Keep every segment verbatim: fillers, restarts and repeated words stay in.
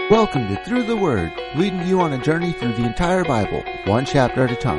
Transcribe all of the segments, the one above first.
Welcome to Through the Word, leading you on a journey through the entire Bible, one chapter at a time.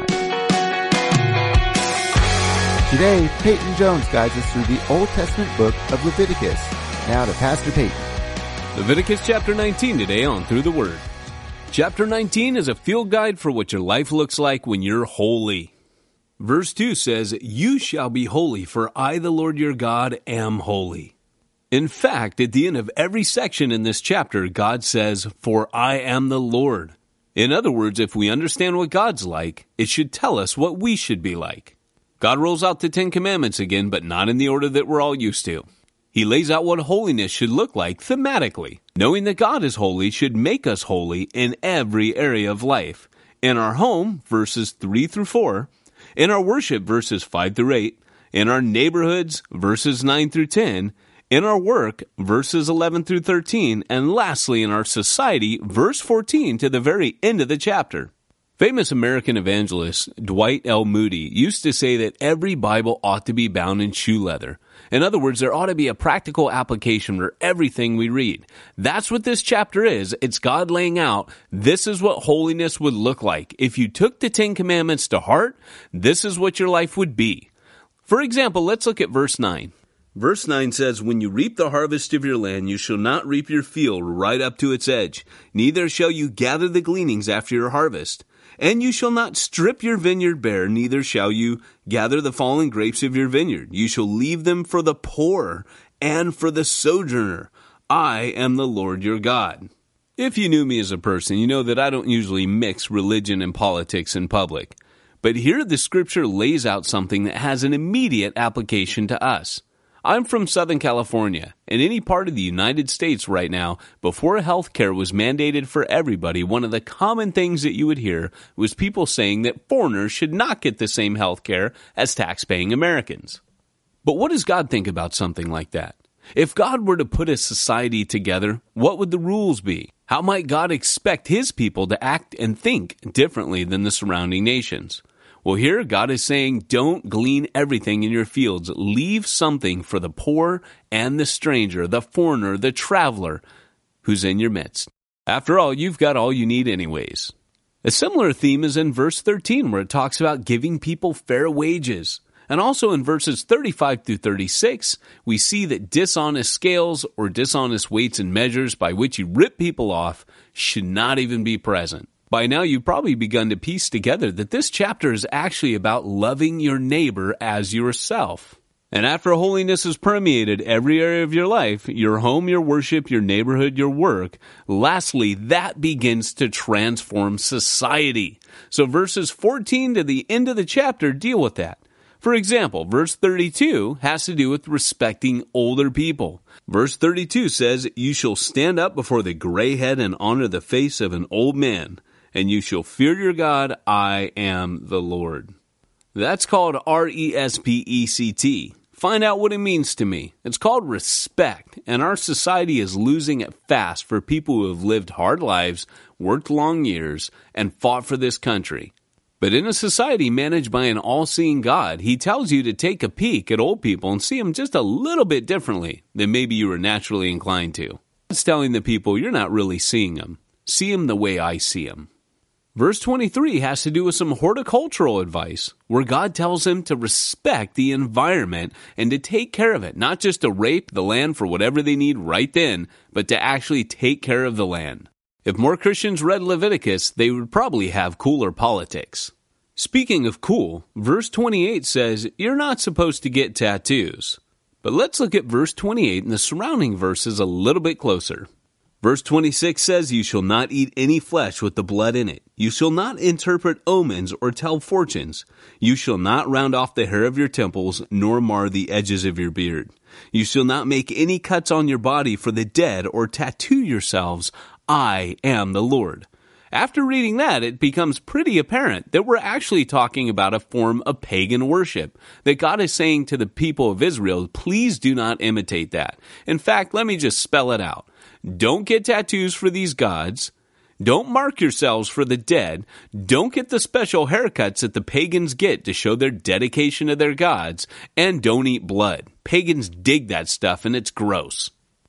Today, Peyton Jones guides us through the Old Testament book of Leviticus. Now to Pastor Peyton. Leviticus chapter nineteen today on Through the Word. Chapter nineteen is a field guide for what your life looks like when you're holy. Verse two says, "You shall be holy, for I, the Lord your God, am holy." In fact, at the end of every section in this chapter, God says, "For I am the Lord." In other words, if we understand what God's like, it should tell us what we should be like. God rolls out the Ten Commandments again, but not in the order that we're all used to. He lays out what holiness should look like thematically. Knowing that God is holy should make us holy in every area of life. In our home, verses three through four. In our worship, verses five through eight. In our neighborhoods, verses nine through ten. In our work, verses eleven through thirteen, and lastly in our society, verse fourteen to the very end of the chapter. Famous American evangelist Dwight L. Moody used to say that every Bible ought to be bound in shoe leather. In other words, there ought to be a practical application for everything we read. That's what this chapter is. It's God laying out, this is what holiness would look like. If you took the Ten Commandments to heart, this is what your life would be. For example, let's look at verse nine. Verse nine says, "When you reap the harvest of your land, you shall not reap your field right up to its edge. Neither shall you gather the gleanings after your harvest. And you shall not strip your vineyard bare, neither shall you gather the fallen grapes of your vineyard. You shall leave them for the poor and for the sojourner. I am the Lord your God." If you knew me as a person, you know that I don't usually mix religion and politics in public. But here the scripture lays out something that has an immediate application to us. I'm from Southern California. In any part of the United States right now, before health care was mandated for everybody, one of the common things that you would hear was people saying that foreigners should not get the same health care as tax-paying Americans. But what does God think about something like that? If God were to put a society together, what would the rules be? How might God expect His people to act and think differently than the surrounding nations? Well, here God is saying, don't glean everything in your fields. Leave something for the poor and the stranger, the foreigner, the traveler who's in your midst. After all, you've got all you need anyways. A similar theme is in verse thirteen, where it talks about giving people fair wages. And also in verses thirty-five through thirty-six, we see that dishonest scales or dishonest weights and measures by which you rip people off should not even be present. By now, you've probably begun to piece together that this chapter is actually about loving your neighbor as yourself. And after holiness has permeated every area of your life, your home, your worship, your neighborhood, your work, lastly, that begins to transform society. So verses fourteen to the end of the chapter deal with that. For example, verse thirty-two has to do with respecting older people. Verse thirty-two says, "You shall stand up before the gray head and honor the face of an old man. And you shall fear your God, I am the Lord." That's called R E S P E C T. Find out what it means to me. It's called respect, and our society is losing it fast for people who have lived hard lives, worked long years, and fought for this country. But in a society managed by an all-seeing God, He tells you to take a peek at old people and see them just a little bit differently than maybe you were naturally inclined to. It's telling the people you're not really seeing them. See them the way I see them. Verse twenty-three has to do with some horticultural advice, where God tells him to respect the environment and to take care of it, not just to rape the land for whatever they need right then, but to actually take care of the land. If more Christians read Leviticus, they would probably have cooler politics. Speaking of cool, verse twenty-eight says, you're not supposed to get tattoos. But let's look at verse twenty-eight and the surrounding verses a little bit closer. Verse twenty-six says, "You shall not eat any flesh with the blood in it. You shall not interpret omens or tell fortunes. You shall not round off the hair of your temples, nor mar the edges of your beard. You shall not make any cuts on your body for the dead or tattoo yourselves. I am the Lord." After reading that, it becomes pretty apparent that we're actually talking about a form of pagan worship, that God is saying to the people of Israel, please do not imitate that. In fact, let me just spell it out. Don't get tattoos for these gods. Don't mark yourselves for the dead. Don't get the special haircuts that the pagans get to show their dedication to their gods. And don't eat blood. Pagans dig that stuff and it's gross.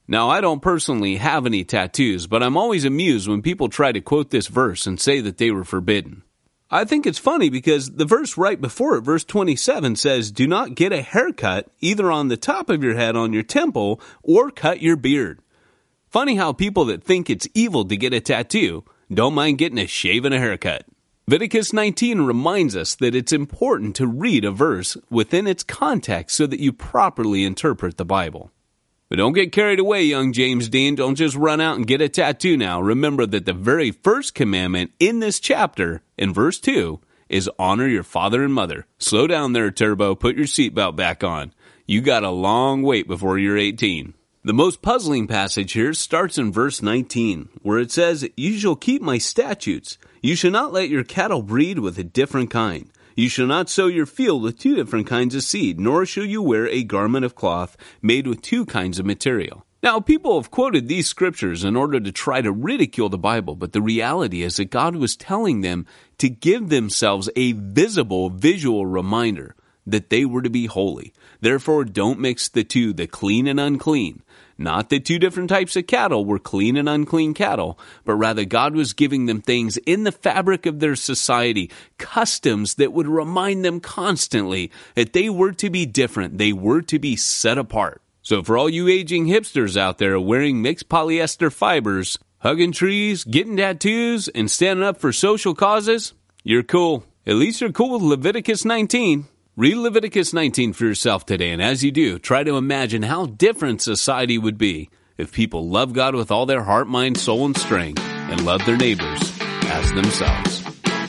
Now, I don't personally have any tattoos, but I'm always amused when people try to quote this verse and say that they were forbidden. I think it's funny because the verse right before it, verse twenty-seven, says, "Do not get a haircut either on the top of your head on your temple or cut your beard." Funny how people that think it's evil to get a tattoo don't mind getting a shave and a haircut. Leviticus nineteen reminds us that it's important to read a verse within its context so that you properly interpret the Bible. But don't get carried away, young James Dean. Don't just run out and get a tattoo now. Remember that the very first commandment in this chapter, in verse two, is honor your father and mother. Slow down there, Turbo. Put your seatbelt back on. You got a long wait before you're eighteen. The most puzzling passage here starts in verse nineteen, where it says, "You shall keep my statutes. You shall not let your cattle breed with a different kind. You shall not sow your field with two different kinds of seed, nor shall you wear a garment of cloth made with two kinds of material." Now, people have quoted these scriptures in order to try to ridicule the Bible, but the reality is that God was telling them to give themselves a visible, visual reminder that they were to be holy. Therefore, don't mix the two, the clean and unclean. Not that two different types of cattle were clean and unclean cattle, but rather God was giving them things in the fabric of their society, customs that would remind them constantly that they were to be different, they were to be set apart. So for all you aging hipsters out there wearing mixed polyester fibers, hugging trees, getting tattoos, and standing up for social causes, you're cool. At least you're cool with Leviticus nineteen. Read Leviticus nineteen for yourself today, and as you do, try to imagine how different society would be if people loved God with all their heart, mind, soul, and strength, and loved their neighbors as themselves.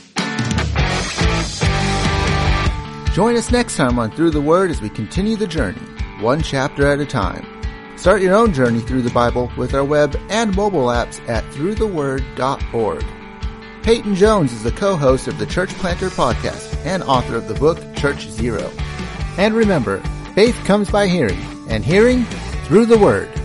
Join us next time on Through the Word as we continue the journey, one chapter at a time. Start your own journey through the Bible with our web and mobile apps at through the word dot org. Peyton Jones is the co-host of the Church Planter Podcast and author of the book Church Zero. And remember, faith comes by hearing, and hearing through the Word.